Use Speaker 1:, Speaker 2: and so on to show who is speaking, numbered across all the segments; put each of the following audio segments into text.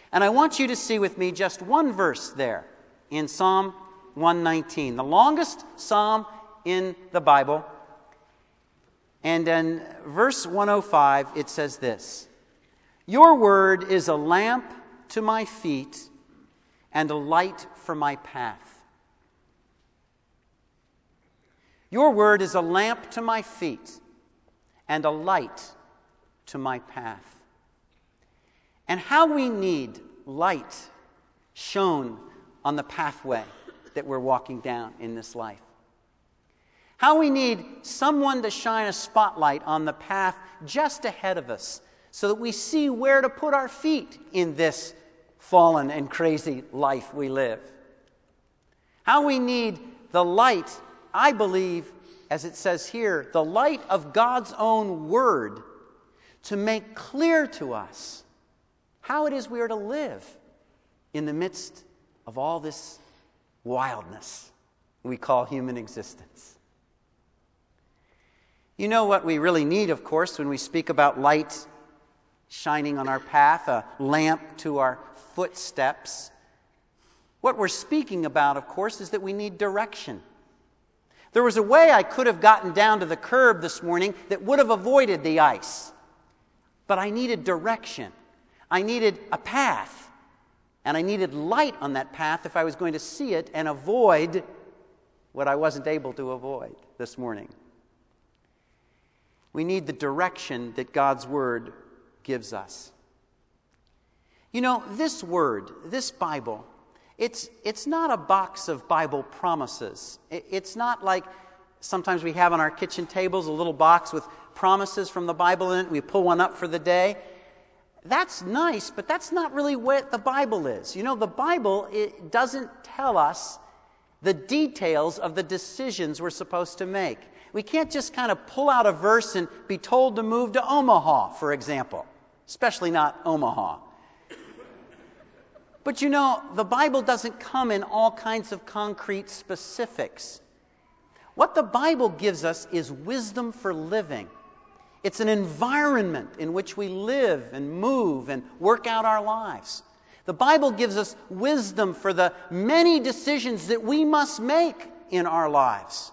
Speaker 1: And I want you to see with me just one verse there in Psalm 119, the longest psalm in the Bible. And in verse 105, it says this: "Your word is a lamp to my feet and a light for my path." Your word is a lamp to my feet and a light to my path. And how we need light shone on the pathway that we're walking down in this life. How we need someone to shine a spotlight on the path just ahead of us so that we see where to put our feet in this fallen and crazy life we live. How we need the light, I believe, as it says here, the light of God's own word to make clear to us how it is we are to live in the midst of all this wildness we call human existence. You know what we really need, of course, when we speak about light shining on our path, a lamp to our footsteps. What we're speaking about, of course, is that we need direction. There was a way I could have gotten down to the curb this morning that would have avoided the ice. But I needed direction. I needed a path. And I needed light on that path if I was going to see it and avoid what I wasn't able to avoid this morning. We need the direction that God's Word gives us. You know, this Word, this Bible, it's not a box of Bible promises. It's not like sometimes we have on our kitchen tables a little box with promises from the Bible in it. We pull one up for the day. That's nice, but that's not really what the Bible is. You know, the Bible, it doesn't tell us the details of the decisions we're supposed to make. We can't just kind of pull out a verse and be told to move to Omaha, for example. Especially not Omaha. But you know, the Bible doesn't come in all kinds of concrete specifics. What the Bible gives us is wisdom for living. It's an environment in which we live and move and work out our lives. The Bible gives us wisdom for the many decisions that we must make in our lives.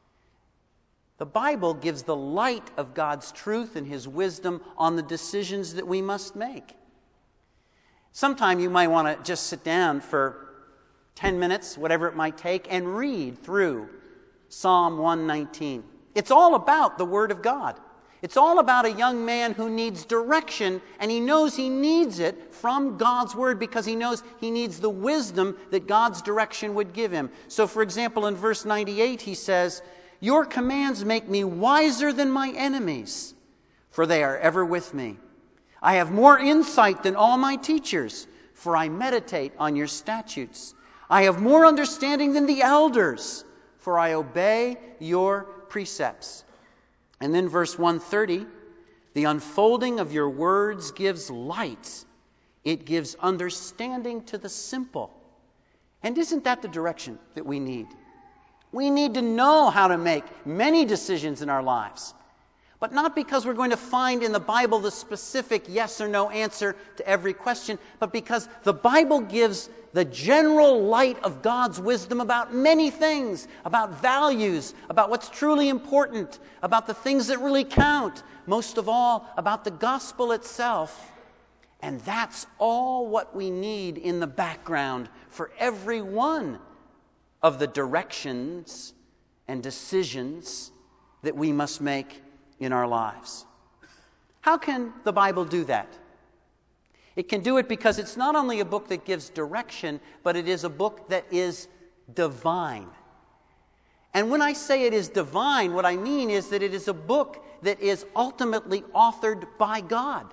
Speaker 1: The Bible gives the light of God's truth and His wisdom on the decisions that we must make. Sometime you might want to just sit down for 10 minutes, whatever it might take, and read through Psalm 119. It's all about the Word of God. It's all about a young man who needs direction, and he knows he needs it from God's Word because he knows he needs the wisdom that God's direction would give him. So, for example, in verse 98, he says, "Your commands make me wiser than my enemies, for they are ever with me. I have more insight than all my teachers, for I meditate on your statutes. I have more understanding than the elders, for I obey your precepts." And then verse 130, "The unfolding of your words gives light. It gives understanding to the simple." And isn't that the direction that we need? We need to know how to make many decisions in our lives. But not because we're going to find in the Bible the specific yes or no answer to every question, but because the Bible gives the general light of God's wisdom about many things, about values, about what's truly important, about the things that really count, most of all, about the gospel itself. And that's all what we need in the background for every one of the directions and decisions that we must make in our lives. How can the Bible do that? It can do it because it's not only a book that gives direction, but it is a book that is divine. And when I say it is divine, what I mean is that it is a book that is ultimately authored by God.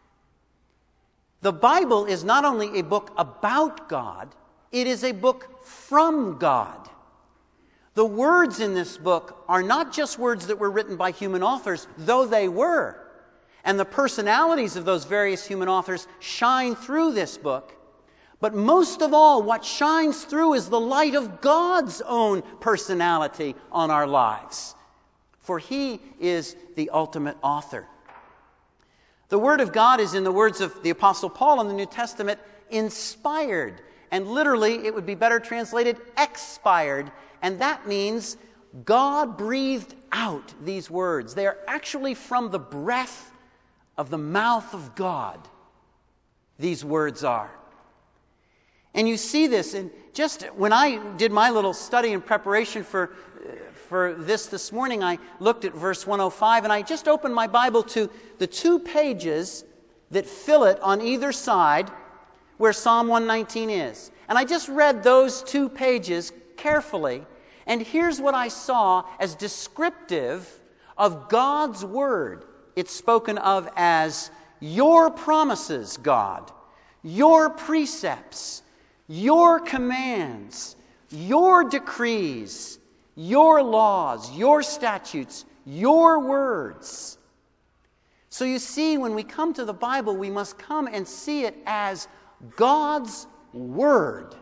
Speaker 1: The Bible is not only a book about God, it is a book from God. The words in this book are not just words that were written by human authors, though they were. And the personalities of those various human authors shine through this book. But most of all, what shines through is the light of God's own personality on our lives. For He is the ultimate author. The Word of God is, in the words of the Apostle Paul in the New Testament, inspired. And literally, it would be better translated expired. And that means God breathed out these words. They are actually from the breath of the mouth of God. These words are. And you see this, and just when I did my little study in preparation for this morning, I looked at verse 105, and I just opened my Bible to the 2 pages that fill it on either side where Psalm 119 is. And I just read those 2 pages carefully, and here's what I saw as descriptive of God's Word. It's spoken of as your promises, God, your precepts, your commands, your decrees, your laws, your statutes, your words. So you see, when we come to the Bible, we must come and see it as God's Word,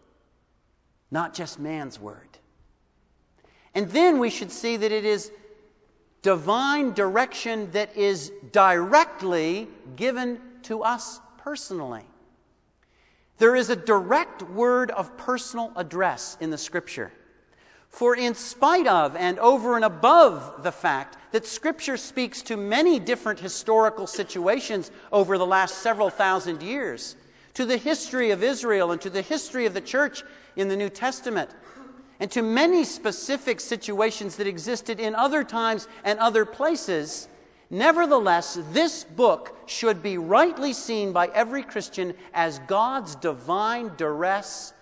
Speaker 1: not just man's word. And then we should see that it is divine direction that is directly given to us personally. There is a direct word of personal address in the Scripture. For in spite of and over and above the fact that Scripture speaks to many different historical situations over the last several thousand years, to the history of Israel and to the history of the church in the New Testament, and to many specific situations that existed in other times and other places, nevertheless, this book should be rightly seen by every Christian as God's divine address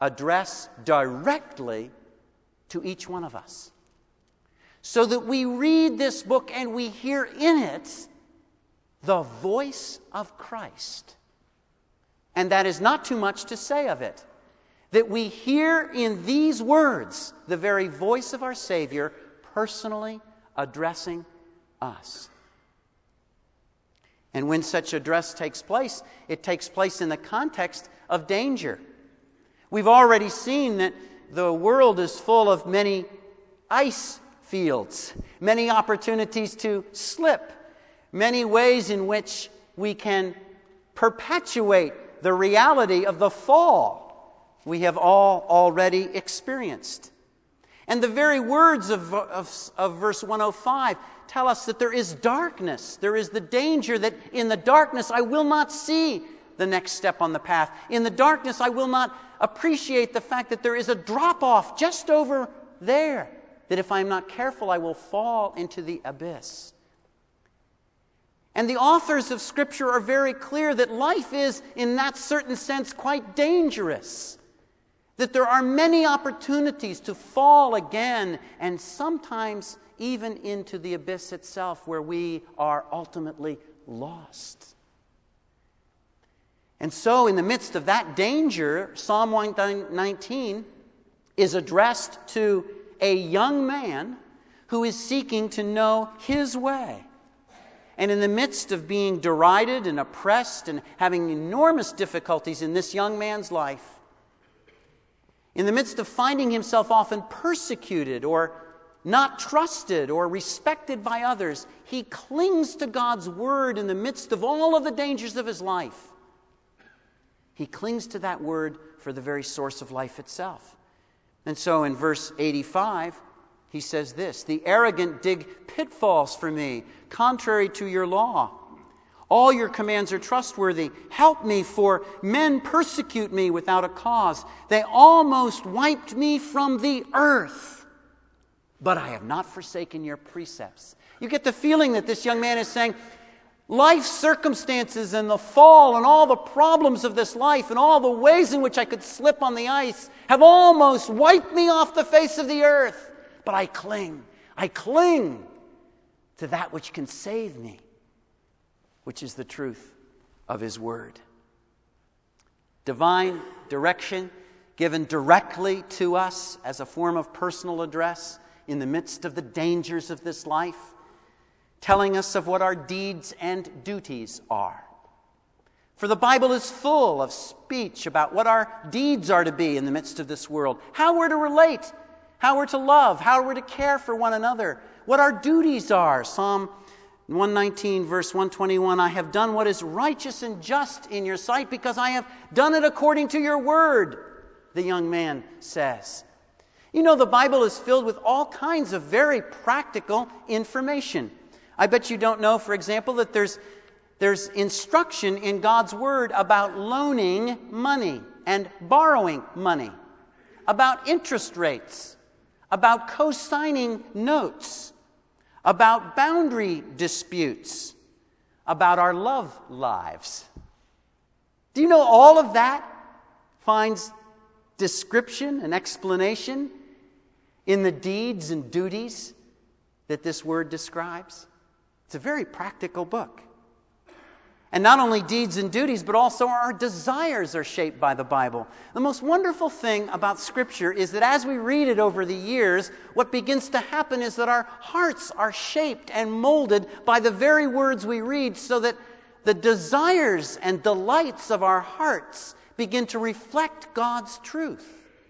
Speaker 1: directly to each one of us. So that we read this book and we hear in it the voice of Christ. And that is not too much to say of it. That we hear in these words the very voice of our Savior personally addressing us. And when such address takes place, it takes place in the context of danger. We've already seen that the world is full of many ice fields, many opportunities to slip, many ways in which we can perpetuate the reality of the fall we have all already experienced. And the very words of verse 105 tell us that there is darkness. There is the danger that in the darkness I will not see the next step on the path. In the darkness I will not appreciate the fact that there is a drop-off just over there, that if I'm not careful I will fall into the abyss. And the authors of Scripture are very clear that life is, in that certain sense, quite dangerous. That there are many opportunities to fall again, and sometimes even into the abyss itself, where we are ultimately lost. And so, in the midst of that danger, Psalm 119 is addressed to a young man who is seeking to know his way. And in the midst of being derided and oppressed and having enormous difficulties in this young man's life, in the midst of finding himself often persecuted or not trusted or respected by others, he clings to God's Word in the midst of all of the dangers of his life. He clings to that Word for the very source of life itself. And so in verse 85, he says this, "The arrogant dig pitfalls for me, contrary to your law. All your commands are trustworthy. Help me, for men persecute me without a cause. They almost wiped me from the earth, but I have not forsaken your precepts." You get the feeling that this young man is saying, life's circumstances and the fall and all the problems of this life and all the ways in which I could slip on the ice have almost wiped me off the face of the earth. But I cling to that which can save me, which is the truth of His Word. Divine direction given directly to us as a form of personal address in the midst of the dangers of this life, telling us of what our deeds and duties are. For the Bible is full of speech about what our deeds are to be in the midst of this world, how we're to relate, how we're to love, how we're to care for one another, what our duties are. Psalm In 119, verse 121, I have done what is righteous and just in your sight because I have done it according to your word, the young man says. You know, the Bible is filled with all kinds of very practical information. I bet you don't know, for example, that there's instruction in God's word about loaning money and borrowing money, about interest rates, about co-signing notes, about boundary disputes, about our love lives. Do you know all of that finds description and explanation in the deeds and duties that this word describes? It's a very practical book. And not only deeds and duties, but also our desires are shaped by the Bible. The most wonderful thing about Scripture is that as we read it over the years, what begins to happen is that our hearts are shaped and molded by the very words we read, so that the desires and delights of our hearts begin to reflect God's truth.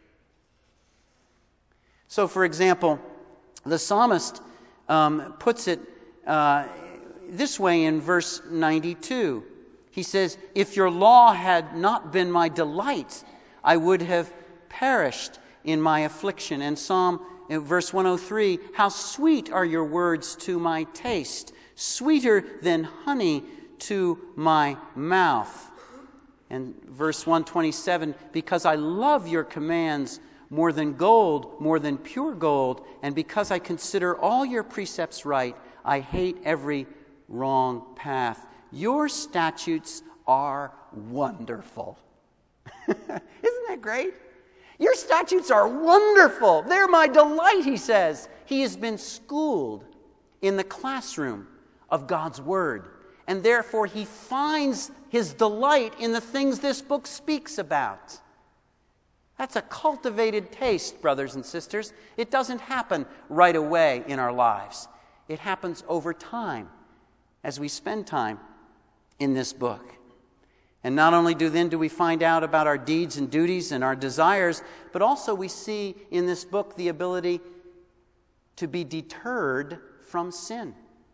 Speaker 1: So, for example, the psalmist puts it this way in verse 92. He says, if your law had not been my delight, I would have perished in my affliction. And verse 103, how sweet are your words to my taste, sweeter than honey to my mouth. And verse 127, because I love your commands more than gold, more than pure gold, and because I consider all your precepts right, I hate every wrong path. Your statutes are wonderful. Isn't that great? Your statutes are wonderful. They're my delight, he says. He has been schooled in the classroom of God's Word, and therefore he finds his delight in the things this book speaks about. That's a cultivated taste, brothers and sisters. It doesn't happen right away in our lives. It happens over time as we spend time in this book. And not only do we find out about our deeds and duties and our desires, but also we see in this book the ability to be deterred from sin.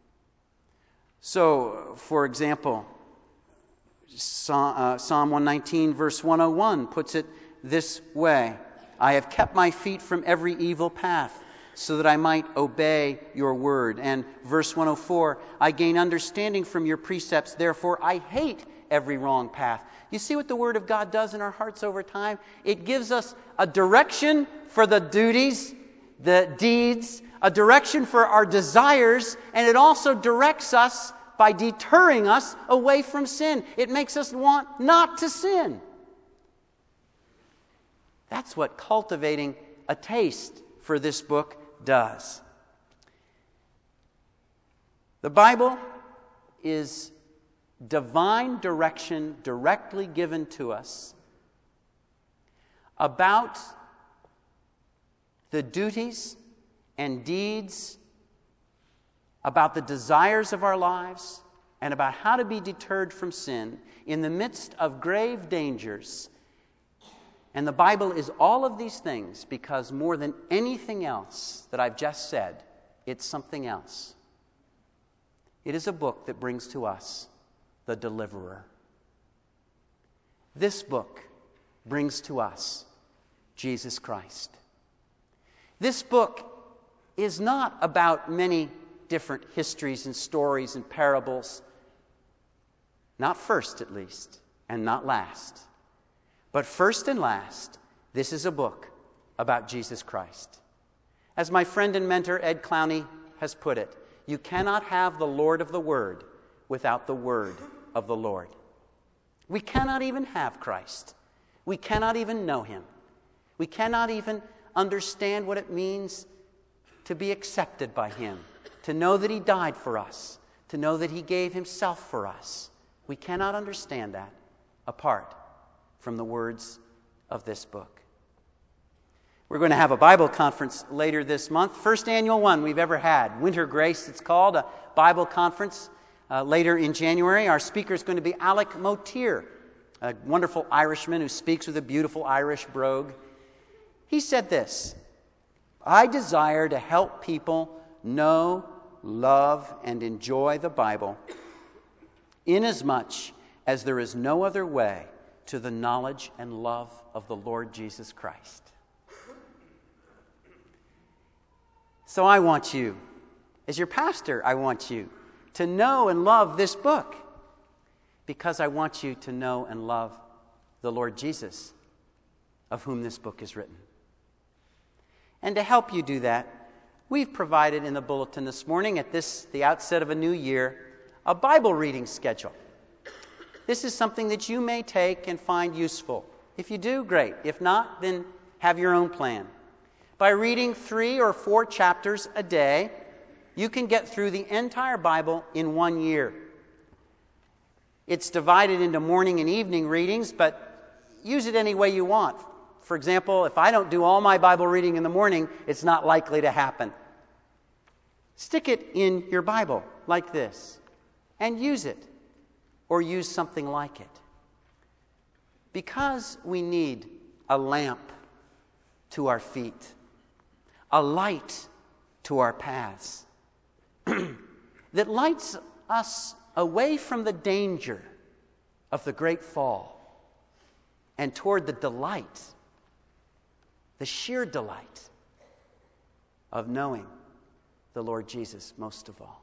Speaker 1: So, for example, Psalm 119, verse 101 puts it this way, I have kept my feet from every evil path, so that I might obey your word. And verse 104, I gain understanding from your precepts, therefore I hate every wrong path. You see what the Word of God does in our hearts over time? It gives us a direction for the duties, the deeds, a direction for our desires, and it also directs us by deterring us away from sin. It makes us want not to sin. That's what cultivating a taste for this book does. The Bible is divine direction directly given to us about the duties and deeds, about the desires of our lives, and about how to be deterred from sin in the midst of grave dangers. And the Bible is all of these things because more than anything else that I've just said, it's something else. It is a book that brings to us the deliverer. This book brings to us Jesus Christ. This book is not about many different histories and stories and parables, not first at least, and not last. But first and last, this is a book about Jesus Christ. As my friend and mentor Ed Clowney has put it, you cannot have the Lord of the Word without the Word of the Lord. We cannot even have Christ. We cannot even know Him. We cannot even understand what it means to be accepted by Him, to know that He died for us, to know that He gave Himself for us. We cannot understand that apart from the words of this book. We're going to have a Bible conference later this month, first annual one we've ever had. Winter Grace, it's called, a Bible conference later in January. Our speaker is going to be Alec Motir, a wonderful Irishman who speaks with a beautiful Irish brogue. He said this, I desire to help people know love, and enjoy the Bible, inasmuch as there is no other way to the knowledge and love of the Lord Jesus Christ. So I want you, as your pastor, I want you to know and love this book, because I want you to know and love the Lord Jesus, of whom this book is written. And to help you do that, we've provided in the bulletin this morning, at the outset of a new year, a Bible reading schedule. This is something that you may take and find useful. If you do, great. If not, then have your own plan. By reading 3 or 4 chapters a day, you can get through the entire Bible in 1 year. It's divided into morning and evening readings, but use it any way you want. For example, if I don't do all my Bible reading in the morning, it's not likely to happen. Stick it in your Bible like this and use it, or use something like it. Because we need a lamp to our feet, a light to our paths, that lights us away from the danger of the great fall and toward the delight, the sheer delight of knowing the Lord Jesus most of all.